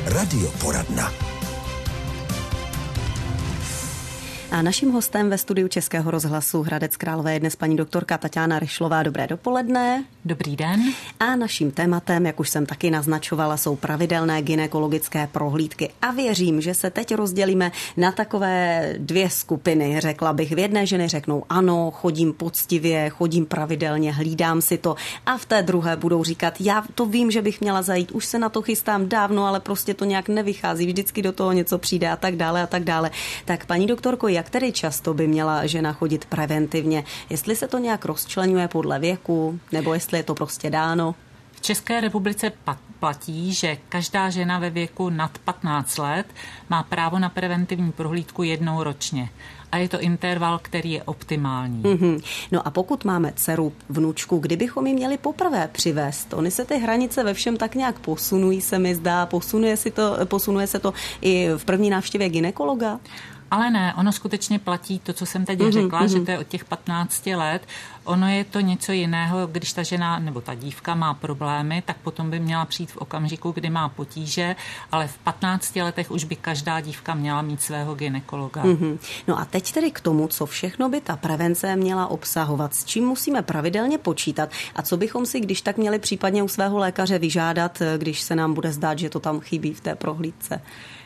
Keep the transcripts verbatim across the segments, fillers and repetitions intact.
Radioporadna. A naším hostem ve studiu Českého rozhlasu Hradec Králové je dnes paní doktorka Taťána Ryšlová. Dobré dopoledne. Dobrý den. A naším tématem, jak už jsem taky naznačovala, jsou pravidelné gynekologické prohlídky. A věřím, že se teď rozdělíme na takové dvě skupiny. Řekla bych, v jedné ženy řeknou ano, chodím poctivě, chodím pravidelně, hlídám si to. A v té druhé budou říkat, já to vím, že bych měla zajít, už se na to chystám dávno, ale prostě to nějak nevychází, vždycky do toho něco přijde a tak dále a tak dále. Tak paní doktorko, jak tedy často by měla žena chodit preventivně? Jestli se to nějak rozčleňuje podle věku, nebo jestli je to prostě dáno? V České republice platí, že každá žena ve věku nad patnáct let má právo na preventivní prohlídku jednou ročně. A je to interval, který je optimální. Mm-hmm. No a pokud máme dceru, vnučku, kdybychom ji měli poprvé přivést? Ony se ty hranice ve všem tak nějak posunují, se mi zdá. Posunuje, si to, posunuje se to i v první návštěvě gynekologa? Ale ne, ono skutečně platí to, co jsem teď mm-hmm, řekla, mm-hmm. že to je od těch patnácti let. Ono je to něco jiného, když ta žena nebo ta dívka má problémy, tak potom by měla přijít v okamžiku, kdy má potíže, ale v patnácti letech už by každá dívka měla mít svého gynekologa. Mm-hmm. No a teď tedy k tomu, co všechno by ta prevence měla obsahovat, s čím musíme pravidelně počítat a co bychom si když tak měli případně u svého lékaře vyžádat, když se nám bude zdát, že to tam chybí v té prohlídce.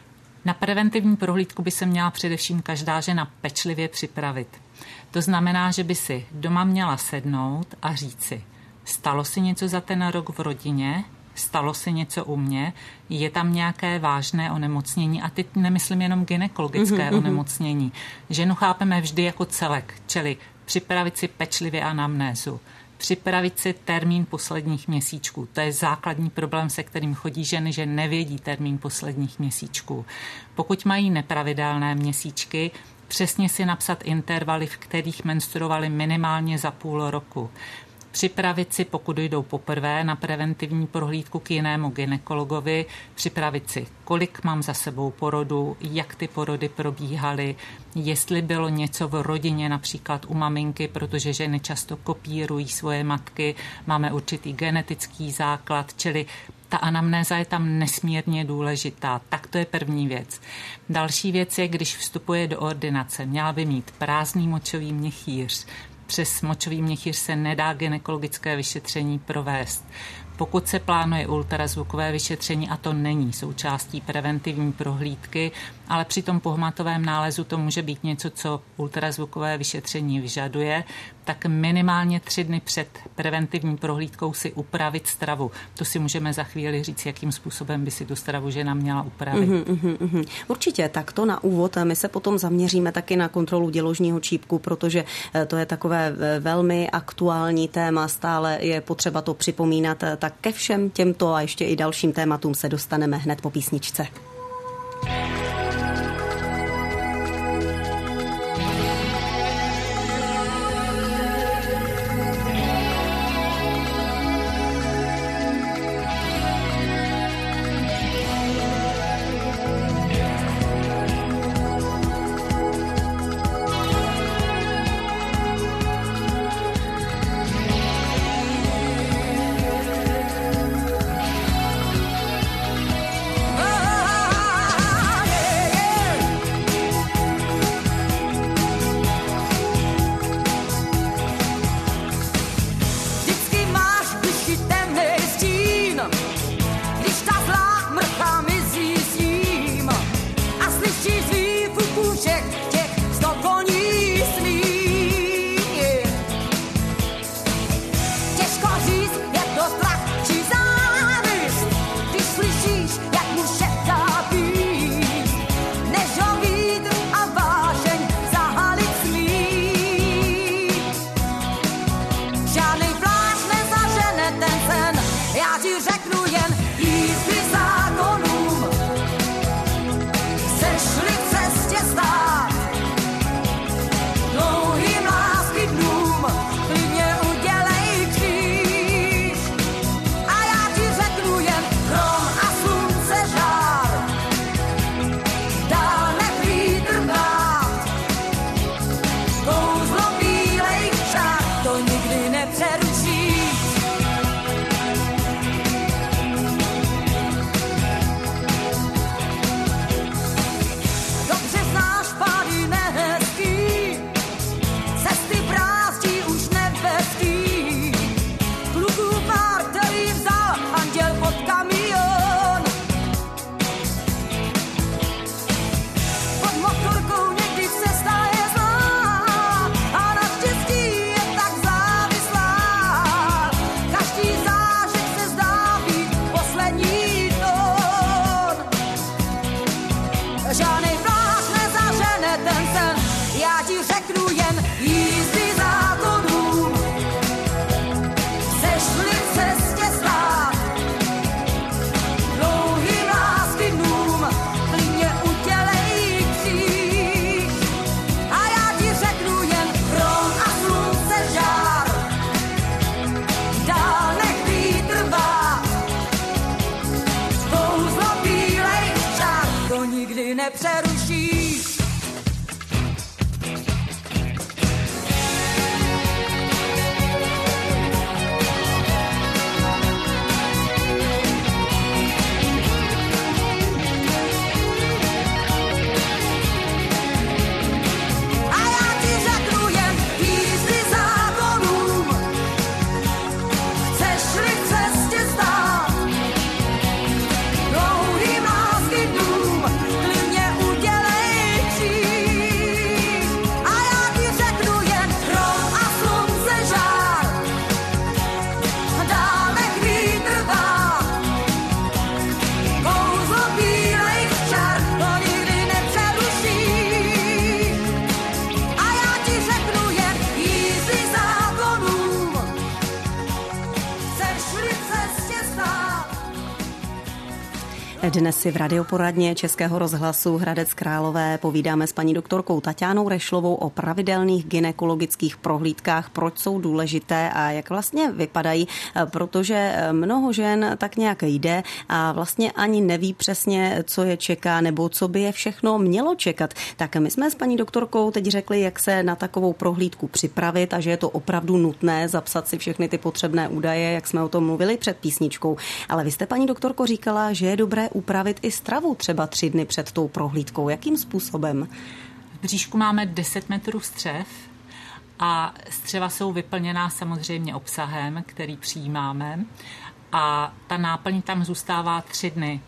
Na preventivní prohlídku by se měla především každá žena pečlivě připravit. To znamená, že by si doma měla sednout a říct si, stalo se něco za ten rok v rodině, stalo se něco u mě, je tam nějaké vážné onemocnění a teď nemyslím jenom gynekologické mm-hmm. onemocnění. Ženu chápeme vždy jako celek, čili připravit si pečlivě anamnézu. Připravit si termín posledních měsíčků. To je základní problém, se kterým chodí ženy, že nevědí termín posledních měsíčků. Pokud mají nepravidelné měsíčky, přesně si napsat intervaly, v kterých menstruovali minimálně za půl roku. Připravit si, pokud jdou poprvé na preventivní prohlídku k jinému gynekologovi, připravit si, kolik mám za sebou porodu, jak ty porody probíhaly, jestli bylo něco v rodině, například u maminky, protože ženy často kopírují svoje matky, máme určitý genetický základ, čili ta anamnéza je tam nesmírně důležitá. Tak to je první věc. Další věc je, když vstupuje do ordinace, měla by mít prázdný močový měchýř. Přes močový měchýř se nedá gynekologické vyšetření provést. Pokud se plánuje ultrazvukové vyšetření, a to není součástí preventivní prohlídky, ale při tom pohmatovém nálezu to může být něco, co ultrazvukové vyšetření vyžaduje, tak minimálně tři dny před preventivní prohlídkou si upravit stravu. To si můžeme za chvíli říct, jakým způsobem by si tu stravu žena měla upravit. Uhum, uhum, uhum. Určitě, tak to na úvod. My se potom zaměříme taky na kontrolu děložního čípku, protože to je takové velmi aktuální téma, stále je potřeba to připomínat. Tak ke všem těmto a ještě i dalším tématům se dostaneme hned po písničce. Oh nikdy nepřerušíš. Dnes si v radioporadně Českého rozhlasu Hradec Králové povídáme s paní doktorkou Taťánou Rešlovou o pravidelných gynekologických prohlídkách, proč jsou důležité a jak vlastně vypadají, protože mnoho žen tak nějak jde a vlastně ani neví přesně, co je čeká nebo co by je všechno mělo čekat. Tak my jsme s paní doktorkou teď řekli, jak se na takovou prohlídku připravit a že je to opravdu nutné zapsat si všechny ty potřebné údaje, jak jsme o tom mluvili před písničkou. Ale vy jste, paní doktorko, říkala, že je dobré upravit i stravu třeba tři dny před tou prohlídkou. Jakým způsobem? V bříšku máme deset metrů střev a střeva jsou vyplněná samozřejmě obsahem, který přijímáme a ta náplň tam zůstává tři dny.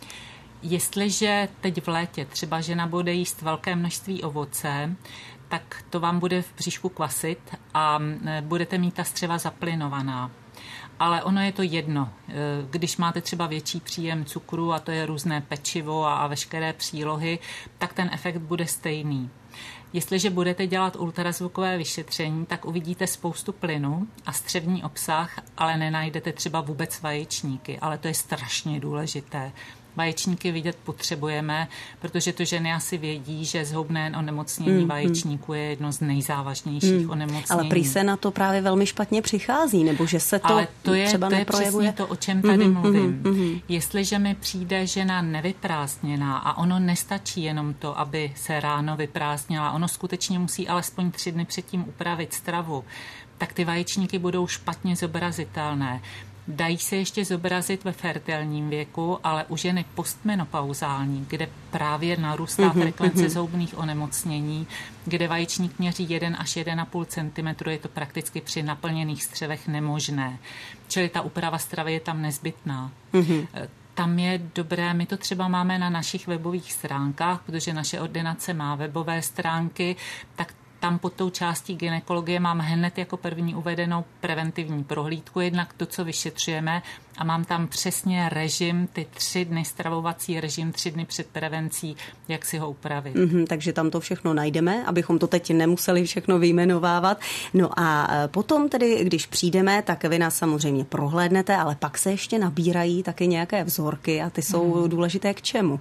Jestliže teď v létě třeba žena bude jíst velké množství ovoce, tak to vám bude v bříšku kvasit a budete mít ta střeva zaplynovaná. Ale ono je to jedno. Když máte třeba větší příjem cukru a to je různé pečivo a, a veškeré přílohy, tak ten efekt bude stejný. Jestliže budete dělat ultrazvukové vyšetření, tak uvidíte spoustu plynu a střevní obsah, ale nenajdete třeba vůbec vaječníky, ale to je strašně důležité. Vaječníky vidět potřebujeme, protože to ženy asi vědí, že zhoubné onemocnění mm, vaječníků je jedno z nejzávažnějších mm. onemocnění. Ale prý se na to právě velmi špatně přichází, nebo že se to, Ale to je, třeba to je neprojevuje. přesně to, o čem tady mm, mluvím. Mm, mm. Jestliže mi přijde žena nevyprázdněná a ono nestačí jenom to, aby se ráno vyprázdnila, ono skutečně musí alespoň tři dny předtím upravit stravu, tak ty vaječníky budou špatně zobrazitelné. Dají se ještě zobrazit ve fertilním věku, ale u ženy postmenopauzální, kde právě narůstá mm-hmm, frekvence mm-hmm. zhoubných onemocnění, kde vaječník měří jeden až jeden a půl centimetru, je to prakticky při naplněných střevech nemožné. Čili ta úprava stravy je tam nezbytná. Mm-hmm. Tam je dobré, my to třeba máme na našich webových stránkách, protože naše ordinace má webové stránky, tak tam pod tou částí gynekologie mám hned jako první uvedenou preventivní prohlídku, jednak to, co vyšetřujeme, a mám tam přesně režim, ty tři dny, stravovací režim, tři dny před prevencí, jak si ho upravit. Mm-hmm, takže tam to všechno najdeme, abychom to teď nemuseli všechno vyjmenovávat. No a potom tedy, když přijdeme, tak vy nás samozřejmě prohlédnete, ale pak se ještě nabírají taky nějaké vzorky a ty jsou mm. důležité k čemu?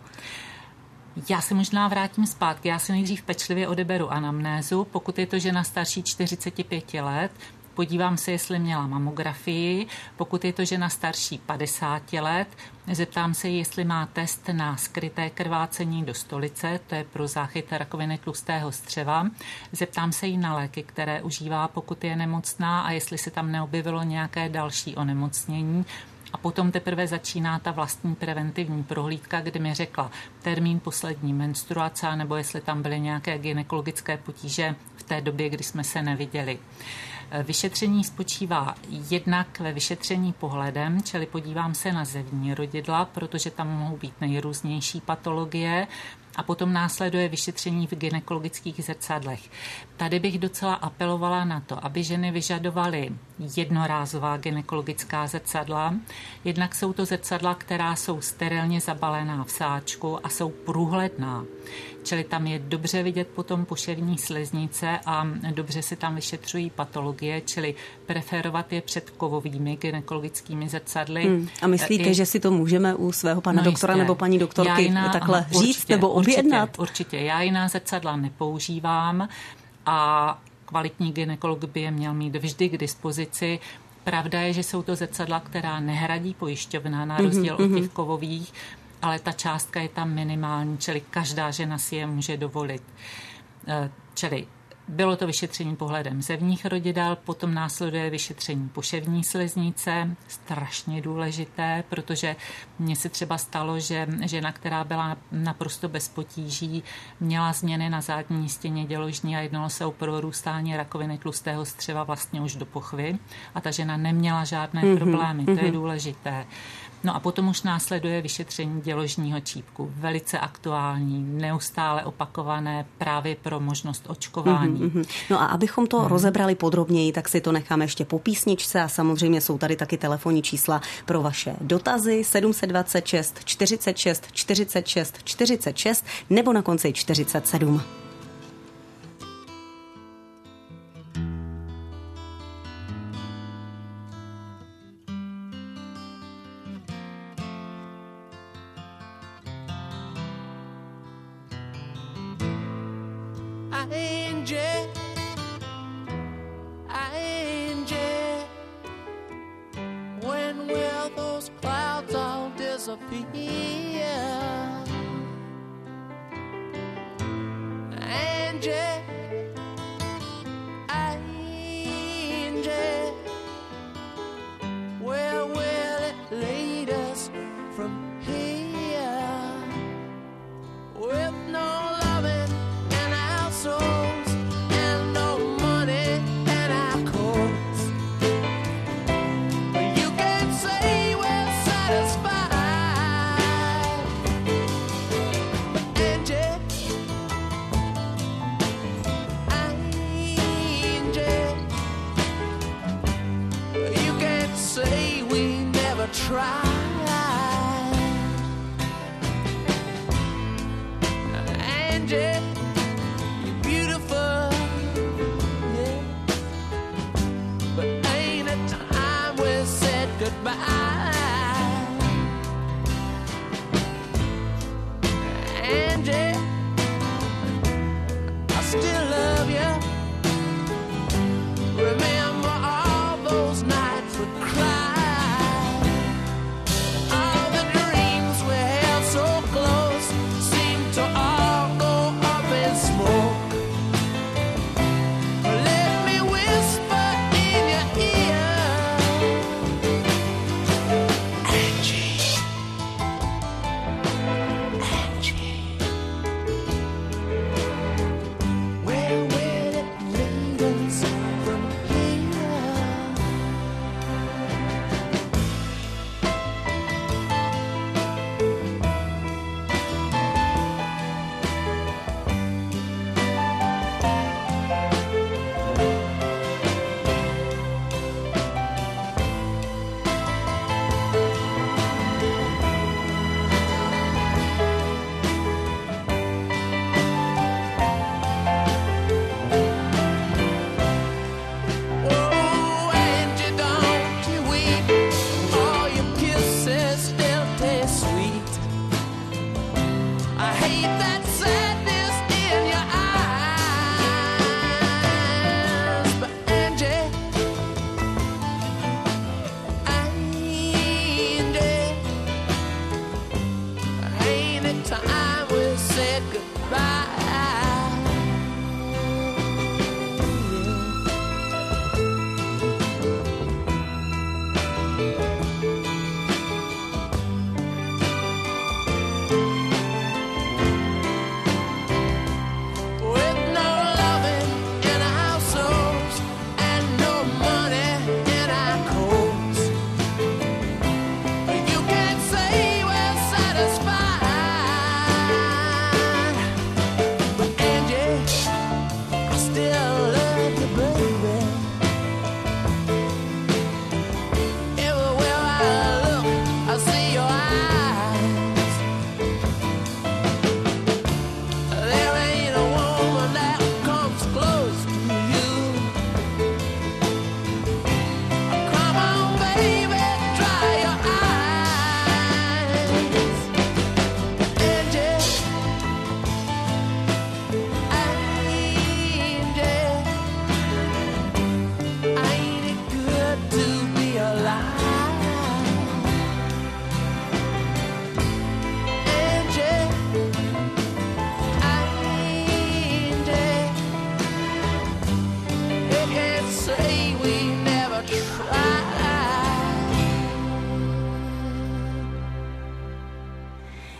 Já se možná vrátím zpátky. Já si nejdřív pečlivě odeberu anamnézu. Pokud je to žena starší čtyřicet pět let, podívám se, jestli měla mamografii. Pokud je to žena starší padesát let, zeptám se, jestli má test na skryté krvácení do stolice, to je pro záchyt rakoviny tlustého střeva. Zeptám se jí na léky, které užívá, pokud je nemocná, a jestli se tam neobjevilo nějaké další onemocnění. A potom teprve začíná ta vlastní preventivní prohlídka, kdy mi řekla termín poslední menstruace, nebo jestli tam byly nějaké gynekologické potíže v té době, kdy jsme se neviděli. Vyšetření spočívá jednak ve vyšetření pohledem, čili podívám se na zevní rodidla, protože tam mohou být nejrůznější patologie, a potom následuje vyšetření v gynekologických zrcadlech. Tady bych docela apelovala na to, aby ženy vyžadovaly jednorázová gynekologická zrcadla. Jednak jsou to zrcadla, která jsou sterilně zabalená v sáčku a jsou průhledná. Čili tam je dobře vidět potom poševní sliznice a dobře se tam vyšetřují patologie, čili preferovat je před kovovými gynekologickými zrcadly. Hmm. A myslíte, I... že si to můžeme u svého pana no doktora jistě. nebo paní doktorky jiná, takhle aha, říct určitě, nebo objednat? Určitě, určitě. Já jiná zrcadla nepoužívám a kvalitní gynekolog by je měl mít vždy k dispozici. Pravda je, že jsou to zrcadla, která nehradí pojišťovna, na rozdíl mm-hmm. od těch kovových. ale ta částka je tam minimální, čili každá žena si je může dovolit. Čili bylo to vyšetření pohledem zevních rodidel, potom následuje vyšetření poševní sliznice, strašně důležité, protože mně se třeba stalo, že žena, která byla naprosto bez potíží, měla změny na zadní stěně děložní a jednalo se o prorůstání rakoviny tlustého střeva vlastně už do pochvy a ta žena neměla žádné mm-hmm, problémy, mm-hmm. to je důležité. No a potom už následuje vyšetření děložního čípku. Velice aktuální, neustále opakované právě pro možnost očkování. Mm-hmm. No a abychom to mm. rozebrali podrobněji, tak si to necháme ještě po písničce a samozřejmě jsou tady taky telefonní čísla pro vaše dotazy sedm set dvacet šest čtyřicet šest čtyřicet šest čtyřicet šest nebo na konci čtyřicet sedm.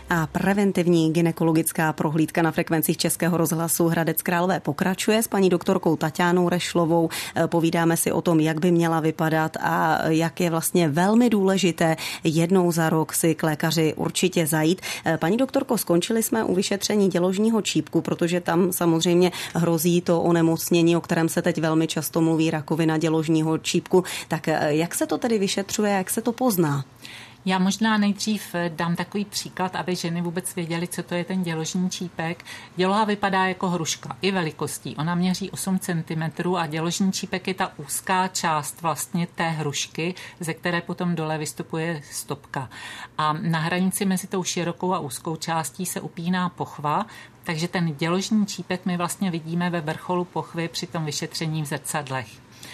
A preventivní gynekologická prohlídka na frekvencích Českého rozhlasu Hradec Králové pokračuje s paní doktorkou Taťánou Rešlovou. Povídáme si o tom, jak by měla vypadat a jak je vlastně velmi důležité jednou za rok si k lékaři určitě zajít. Paní doktorko, skončili jsme u vyšetření děložního čípku, protože tam samozřejmě hrozí to onemocnění, o kterém se teď velmi často mluví, rakovina děložního čípku. Tak jak se to tedy vyšetřuje, jak se to pozná? Já možná nejdřív dám takový příklad, aby ženy vůbec věděly, co to je ten děložní čípek. Děloha vypadá jako hruška, i velikostí. Ona měří osm centimetrů a děložní čípek je ta úzká část vlastně té hrušky, ze které potom dole vystupuje stopka. A na hranici mezi tou širokou a úzkou částí se upíná pochva, takže ten děložní čípek my vlastně vidíme ve vrcholu pochvy při tom vyšetření v zrcadlech.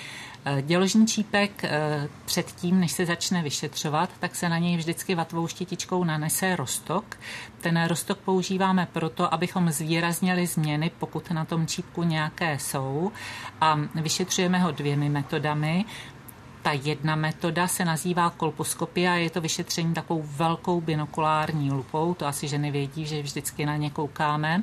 Děložní čípek předtím, než se začne vyšetřovat, tak se na něj vždycky vatvou štětičkou nanese roztok. Ten roztok používáme proto, abychom zvýraznili změny, pokud na tom čípku nějaké jsou, a vyšetřujeme ho dvěmi metodami. Ta jedna metoda se nazývá kolposkopie a je to vyšetření takovou velkou binokulární lupou, to asi ženy vědí, že vždycky na ně koukáme.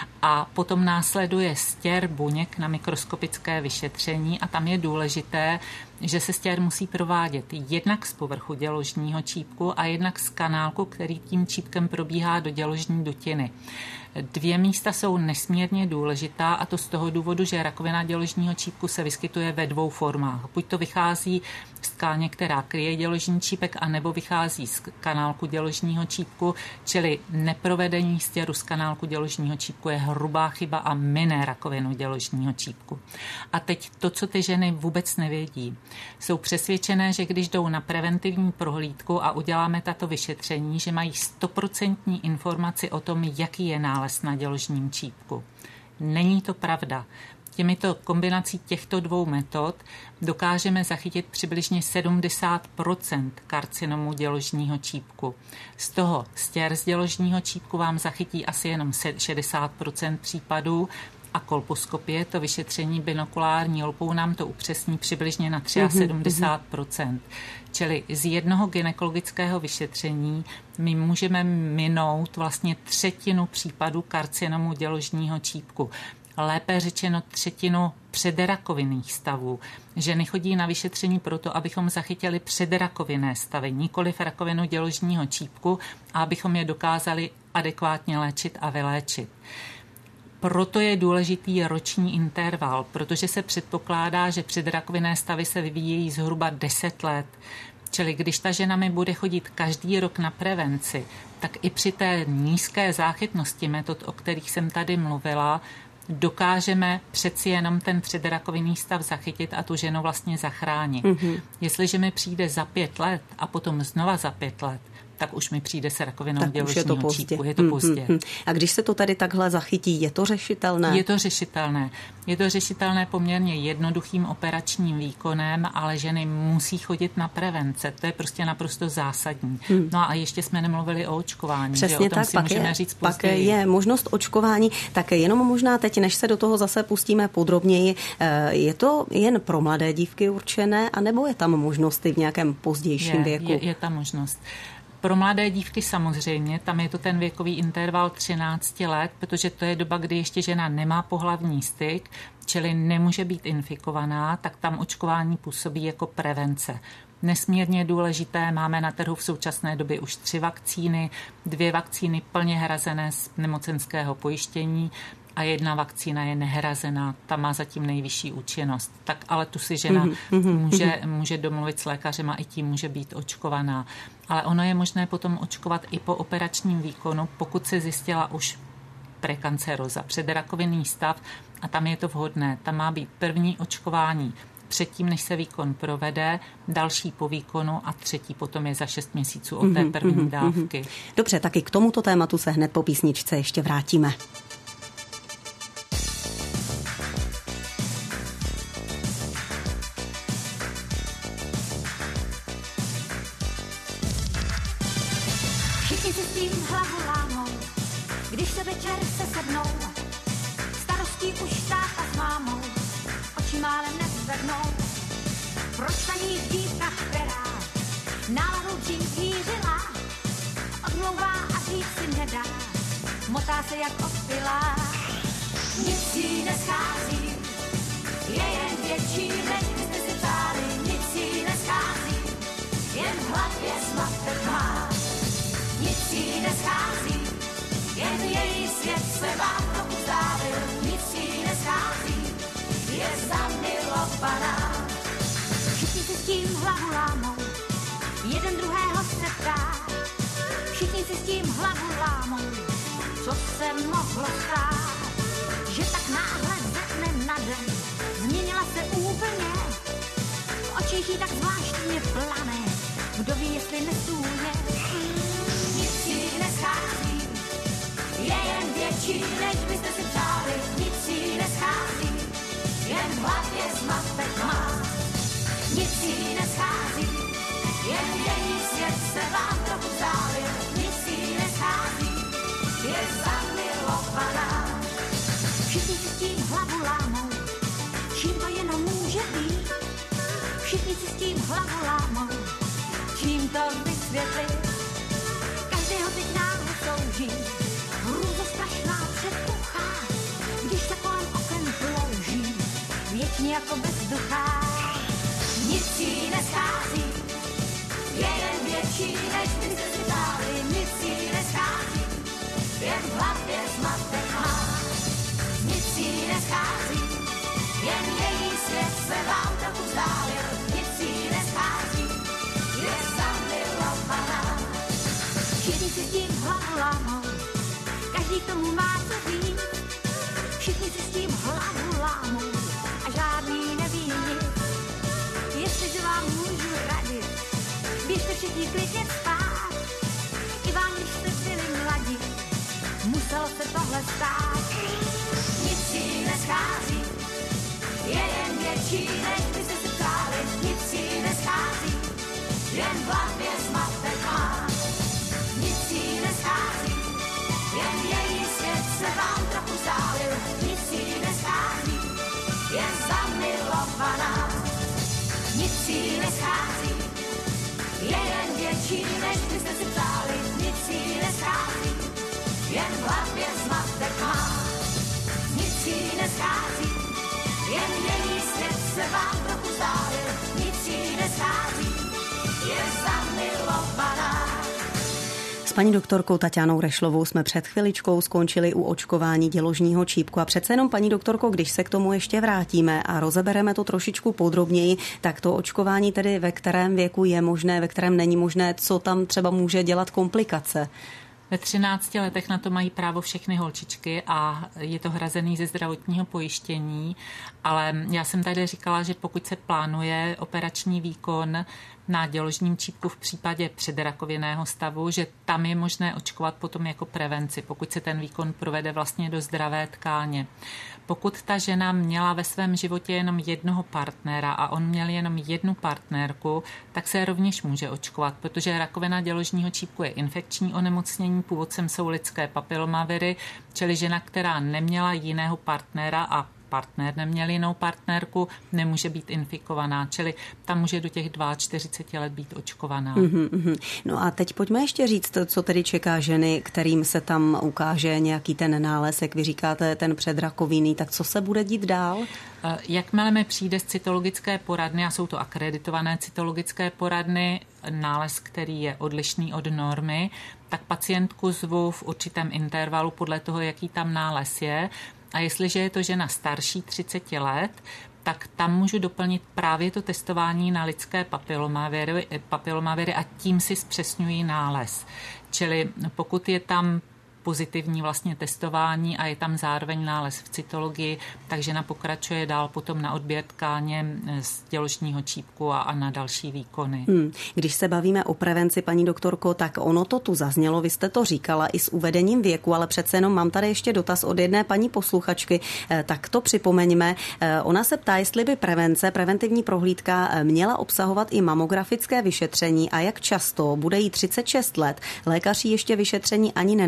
A potom následuje stěr buněk na mikroskopické vyšetření a tam je důležité, že se stěr musí provádět jednak z povrchu děložního čípku a jednak z kanálku, který tím čípkem probíhá do děložní dutiny. Dvě místa jsou nesmírně důležitá a to z toho důvodu, že rakovina děložního čípku se vyskytuje ve dvou formách. Buď to vychází z tkáně, která kryje děložní čípek, anebo vychází z kanálku děložního čípku, čili neprovedení stěru z kanálku děložního čípku je hrubá chyba a mine rakovinu děložního čípku. A teď to, co ty ženy vůbec nevědí. Jsou přesvědčené, že když jdou na preventivní prohlídku a uděláme tato vyšetření, že mají stoprocentní informaci o tom, jaký je nález na děložním čípku. Není to pravda. Těmito kombinací těchto dvou metod dokážeme zachytit přibližně sedmdesát procent karcinomu děložního čípku. Z toho stěr z děložního čípku vám zachytí asi jenom šedesát procent případů a kolposkopie, to vyšetření binokulární lupou, nám to upřesní přibližně na sedmdesát tři procent. Čili z jednoho gynekologického vyšetření my můžeme minout vlastně třetinu případů karcinomu děložního čípku. Lépe řečeno třetinu předrakovinných stavů. Ženy chodí na vyšetření proto, abychom zachytili předrakovinné stavy, nikoliv rakovinu děložního čípku, a abychom je dokázali adekvátně léčit a vyléčit. Proto je důležitý roční interval, protože se předpokládá, že předrakovinné stavy se vyvíjejí zhruba deset let. Čili když ta žena mi bude chodit každý rok na prevenci, tak i při té nízké záchytnosti metod, o kterých jsem tady mluvila, dokážeme přeci jenom ten předrakovinný stav zachytit a tu ženu vlastně zachránit. Mm-hmm. Jestliže mi přijde za pět let a potom znova za pět let, tak už mi přijde se rakovinou děložního čípku. Je to pozdě. Hmm, hmm. A když se to tady takhle zachytí, je to řešitelné? Je to řešitelné. Je to řešitelné poměrně jednoduchým operačním výkonem, ale ženy musí chodit na prevence. To je prostě naprosto zásadní. Hmm. No a ještě jsme nemluvili o očkování. Přesně že o tom tak, si pak můžeme je, říct pak později. je možnost očkování. Tak jenom možná teď, než se do toho zase pustíme podrobněji, je to jen pro mladé dívky určené, anebo je tam možnost i v nějakém pozdějším je, věku? Je, je tam možnost. Pro mladé dívky samozřejmě, tam je to ten věkový interval třináct let, protože to je doba, kdy ještě žena nemá pohlavní styk, čili nemůže být infikovaná, tak tam očkování působí jako prevence. Nesmírně důležité, máme na trhu v současné době už tři vakcíny, dvě vakcíny plně hrazené z nemocenského pojištění a jedna vakcína je nehrazená, ta má zatím nejvyšší účinnost. Tak ale tu si žena mm-hmm. může, může domluvit s lékařem a i tím může být očkovaná. Ale ono je možné potom očkovat i po operačním výkonu, pokud se zjistila už prekanceroza, předrakovinný stav, a tam je to vhodné. Tam má být první očkování předtím, než se výkon provede, další po výkonu a třetí potom je za šest měsíců od té první dávky. Dobře, taky k tomuto tématu se hned po písničce ještě vrátíme. Všichni si s tím hlavu lámou, když se večer se sednou, starostí už táta s mámou, oči málem nezvednou. Proč ta ní dívka, která náladu dřív mířila, odmlouvá a říct si motá se jak opilá. Nic jí neschází, je jen větší, než byste si přáli. Nic jí neschází, jen v hlavě zmatek má. Nic jí neschází, jen její svět se vám trochu zdálil. Nic jí neschází, je zamilovaná. Všichni si s tím hlavu lámou, jeden druhého se ptá. Všichni si s tím hlavu lámou, co se mohlo stát. Že tak náhle ze dne na den změnila se úplně. V očích jí tak zvláštně plane, kdo ví, jestli nesůně. Nic jí neschází, je jen větší, než byste si přáli. Nic jí neschází, jen v hlavě zmatek má. Nic jí neschází, jen její svět se vám trochu zdálil. Nic jí neschází, je zamilovaná. Všichni si s tím hlavu lámou, čím to jenom může být. Všichni si s tím hlavu lámou, čím to vysvětlit. Každého teď náhle touží, hrůzo strašná předpuchá. Když se kolem oken plouží, věčně jako bezduchá. Nic jí neschází, je jen větší, než byste si přáli. Nic jí neschází, jen v hlavě zmatek má. Nic jí neschází, jen její svět se vám trochu vzdálil. Nic jí neschází, je zamilovaná. Všichni si s tím hlavu lámou, každý tomu má co říct. Všichni si s tím hlavu lámou a žádný neví nic. Jestliže vám můžu radit, běžte všichni klidně spát. I vám, když jste byli mladí, muselo se tohle stát. Nic jí neschází, je jen větší, než byste si přáli. Nic jí neschází, jen v hlavě zmatek má. Nic jí neschází, jen její svět se vám trochu zdálil. Nic jí neschází, je zamilovaná. Nic jí neschází, je jen větší, než byste si přáli. Nic jí neschází, jen v hlavě zmatek má. Nic jí neschází, jen její svět se vám trochu zdálil. Nic jí neschází, je zamilovaná. S paní doktorkou Taťánou Rešlovou jsme před chviličkou skončili u očkování děložního čípku a přece jenom, paní doktorko, když se k tomu ještě vrátíme a rozebereme to trošičku podrobněji, tak to očkování tedy ve kterém věku je možné, ve kterém není možné, co tam třeba může dělat komplikace? Ve třinácti letech na to mají právo všechny holčičky a je to hrazený ze zdravotního pojištění, ale já jsem tady říkala, že pokud se plánuje operační výkon na děložním čípku v případě předrakovinného stavu, že tam je možné očkovat potom jako prevenci, pokud se ten výkon provede vlastně do zdravé tkáně. Pokud ta žena měla ve svém životě jenom jednoho partnera a on měl jenom jednu partnerku, tak se rovněž může očkovat, protože rakovina děložního čípku je infekční onemocnění, původcem jsou lidské papilomaviry, čili žena, která neměla jiného partnera a partner neměl jinou partnerku, nemůže být infikovaná, čili tam může do těch čtyřicet dva let být očkovaná. Mm-hmm, mm-hmm. No a teď pojďme ještě říct, co tedy čeká ženy, kterým se tam ukáže nějaký ten nález, jak vy říkáte, ten předrakovinný, tak co se bude dít dál? Jakmile mi přijde z cytologické poradny, a jsou to akreditované cytologické poradny, nález, který je odlišný od normy, tak pacientku zvu v určitém intervalu podle toho, jaký tam nález je. A jestliže je to žena starší třicet let, tak tam můžu doplnit právě to testování na lidské papilomaviry, papilomaviry a tím si zpřesňuji nález. Čili pokud je tam pozitivní vlastně testování a je tam zároveň nález v cytologii, takže žena pokračuje dál potom na odběr tkáně z děložního čípku a, a na další výkony. Hmm. Když se bavíme o prevenci, paní doktorko, tak ono to tu zaznělo, vy jste to říkala i s uvedením věku, ale přece jenom mám tady ještě dotaz od jedné paní posluchačky, tak to připomeňme. Ona se ptá, jestli by prevence, preventivní prohlídka měla obsahovat i mamografické vyšetření a jak často, bude jí třicet šest let, lékař jí ještě vyšetření ani nenavrhoval.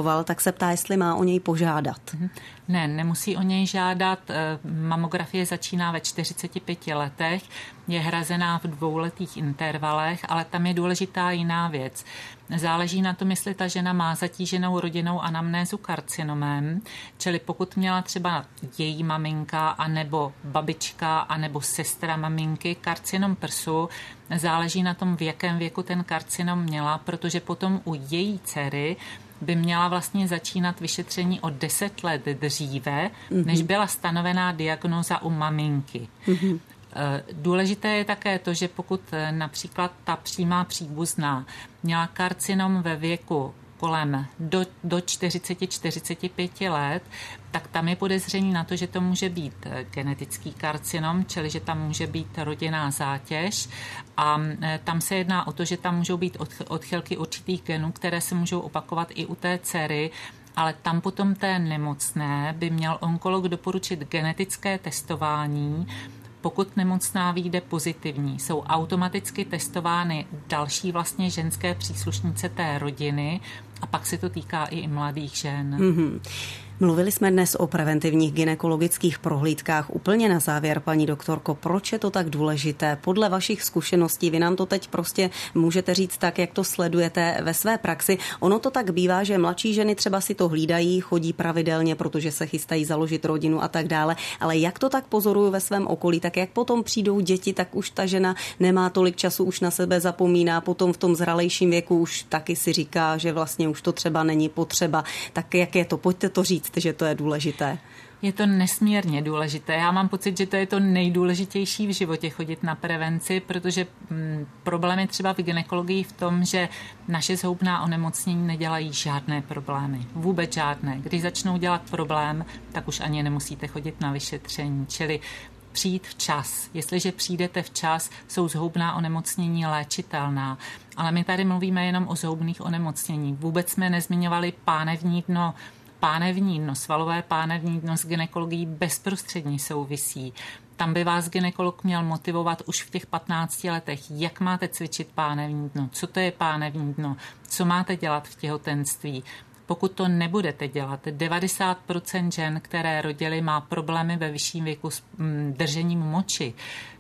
vyšetřoval, tak se ptá, jestli má o něj požádat. Ne, nemusí o něj žádat. Mamografie začíná ve čtyřiceti pěti letech, je hrazená v dvouletých intervalech, ale tam je důležitá jiná věc. Záleží na tom, jestli ta žena má zatíženou rodinnou anamnézu karcinomem, čili pokud měla třeba její maminka, anebo babička, anebo sestra maminky karcinom prsu, záleží na tom, v jakém věku ten karcinom měla, protože potom u její dcery by měla vlastně začínat vyšetření o deset let dříve, mm-hmm. než byla stanovená diagnóza u maminky. Mm-hmm. Důležité je také to, že pokud například ta přímá příbuzná měla karcinom ve věku kolem do, do čtyřicet až čtyřicet pět let, tak tam je podezření na to, že to může být genetický karcinom, čili že tam může být rodinná zátěž a tam se jedná o to, že tam můžou být odchylky určitých genů, které se můžou opakovat i u té dcery, ale tam potom té nemocné by měl onkolog doporučit genetické testování. Pokud nemocná vyjde pozitivní, jsou automaticky testovány další vlastně ženské příslušnice té rodiny a pak se to týká i mladých žen. Mm-hmm. Mluvili jsme dnes o preventivních gynekologických prohlídkách. Úplně na závěr, paní doktorko, proč je to tak důležité? Podle vašich zkušeností, vy nám to teď prostě můžete říct tak, jak to sledujete ve své praxi. Ono to tak bývá, že mladší ženy třeba si to hlídají, chodí pravidelně, protože se chystají založit rodinu a tak dále. Ale jak to tak pozoruju ve svém okolí, tak jak potom přijdou děti, tak už ta žena nemá tolik času, už na sebe zapomíná, potom v tom zralejším věku už taky si říká, že vlastně už to třeba není potřeba. Tak jak je to? Pojďte to říct, že to je důležité. Je to nesmírně důležité. Já mám pocit, že to je to nejdůležitější v životě chodit na prevenci, protože hm, problém je třeba v gynekologii v tom, že naše zhoubná onemocnění nedělají žádné problémy. Vůbec žádné. Když začnou dělat problém, tak už ani nemusíte chodit na vyšetření. Čili přijít včas. Jestliže přijdete včas, jsou zhoubná onemocnění léčitelná. Ale my tady mluvíme jenom o zhoubných onemocněních. Vůbec jsme nezmiňovali pánevní dno. Pánevní dno, svalové pánevní dno s gynekologií bezprostředně souvisí. Tam by vás gynekolog měl motivovat už v těch patnácti letech, jak máte cvičit pánevní dno, co to je pánevní dno, co máte dělat v těhotenství. Pokud to nebudete dělat, devadesát procent žen, které rodily, má problémy ve vyšším věku s držením moči,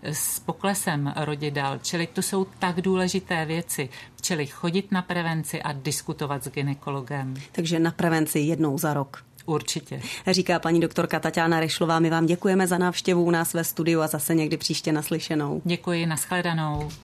s poklesem rodidel, čili to jsou tak důležité věci, čili chodit na prevenci a diskutovat s gynekologem. Takže na prevenci jednou za rok. Určitě. Říká paní doktorka Taťána Ryšlová. My vám děkujeme za návštěvu u nás ve studiu a zase někdy příště naslyšenou. Děkuji, nashledanou.